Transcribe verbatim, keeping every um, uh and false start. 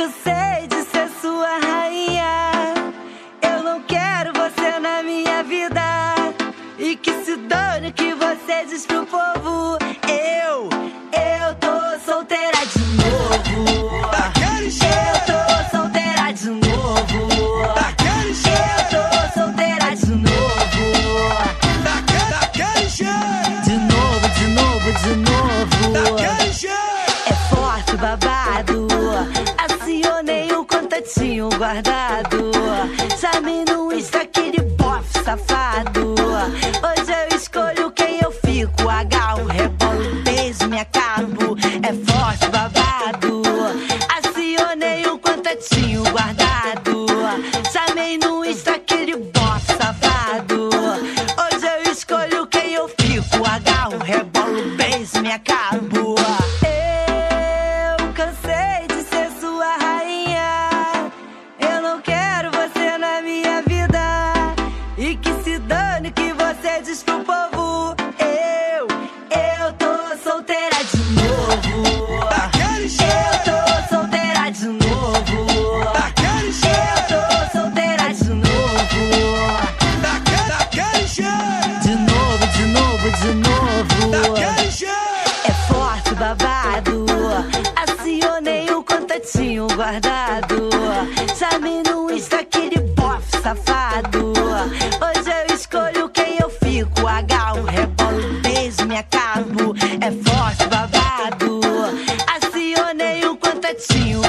cansei de ser sua rainha. Eu não quero você na minha vida. E que se dane o que você diz pro povo. Eu, eu tô solteira de novo. Daquele jeito. Eu tô solteira de novo. Daquele jeito. Eu tô solteira de novo. Daquele, daquele jeito. De novo, de novo, de novo. Daquele jeito. É forte babado. Acionei o contatinho guardado. Chamei no Insta aquele bofe safado. Hoje eu escolho quem eu fico. Agarro, rebolo, beijo, me acabo. É forte babado. Acionei o contatinho guardado. Chamei no Insta aquele bofe safado. Hoje eu escolho quem eu fico. Agarro, rebolo, beijo, me acabo. Eu cansei de ser sua rainha. Eu não quero você na minha vida. E que se dane que você diz pro povo. Eu, eu tô solteira de novo. Daquele jeito. Eu tô solteira de novo. Daquele jeito. Eu tô solteira de novo. Daquele, daquele jeito. De novo, de novo, de novo. Daquele jeito. É forte babado. Acionei o contatinho guardado. Chamei no Insta aquele bofe safado. Hoje eu escolho quem eu fico. Agarro, rebolo, beijo, me acabo. É forte babado. Acionei o contatinho